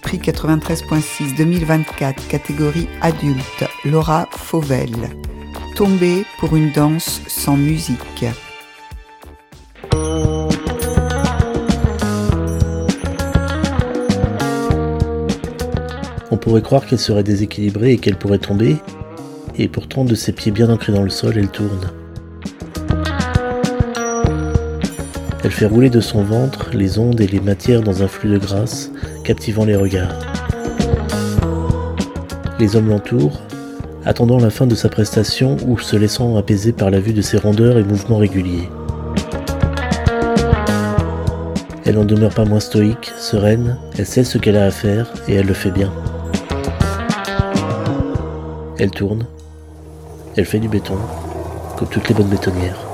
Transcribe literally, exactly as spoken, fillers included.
Prix quatre-vingt-treize virgule six deux mille vingt-quatre, catégorie adulte, Laura Fauvel. Tomber pour une danse sans musique. On pourrait croire qu'elle serait déséquilibrée et qu'elle pourrait tomber, et pourtant de ses pieds bien ancrés dans le sol, elle tourne. Elle fait rouler de son ventre les ondes et les matières dans un flux de grâce, captivant les regards. Les hommes l'entourent, attendant la fin de sa prestation ou se laissant apaiser par la vue de ses rondeurs et mouvements réguliers. Elle n'en demeure pas moins stoïque, sereine, elle sait ce qu'elle a à faire et elle le fait bien. Elle tourne, elle fait du béton, comme toutes les bonnes bétonnières.